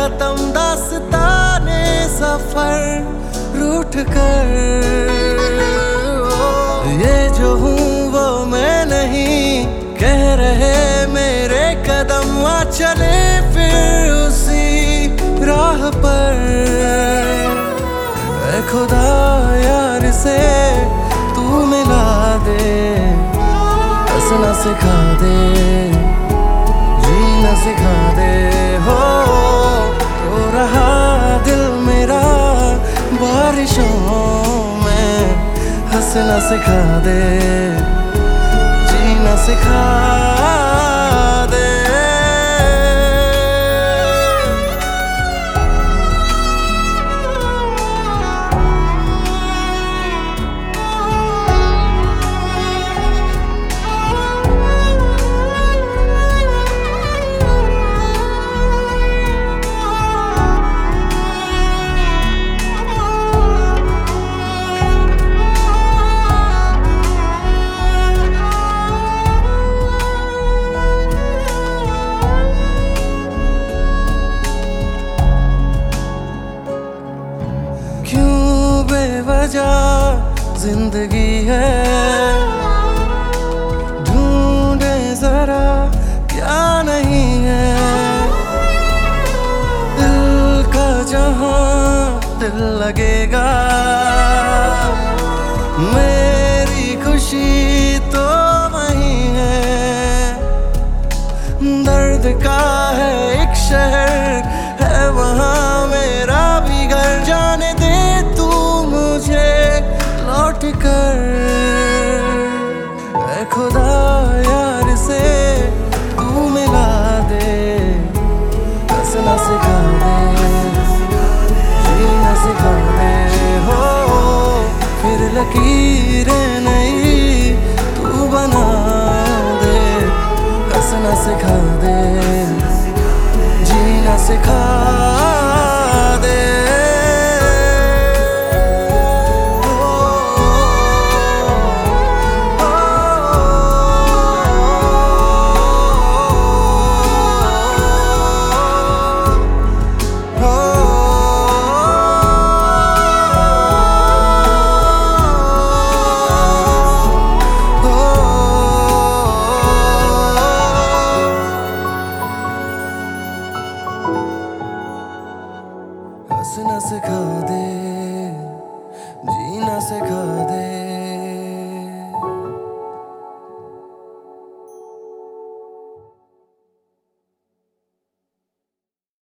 खत्म दास्ताने सफर रूठ कर। ये जो हूँ वो मैं नहीं, कह रहे मेरे कदम, आ चले फिर उसी राह पर। ऐ खुदा यार से तू मिला दे, हंसना सिखा दे, जीना सिखा दे। हो तो रहा दिल मेरा बारिशों में, हंसना सिखा दे, जीना सिखा दे। बेवजह जिंदगी है, ढूंढे जरा क्या नहीं है। दिल का जहां दिल लगेगा, मेरी खुशी तो वही है। दर्द का है एक शहर, है वहाँ मेरा भी घर, जाने दे तू मुझे लौट कर। ऐ खुदा यार से तू मिला दे, हंसना सिखा दे, जीना सिखा दे। हो फिर लकीरें नई तू बना दे, हंसना सिखा दे, जीना सिखा दे। हंसना सिखा दे, जीना सिखा दे।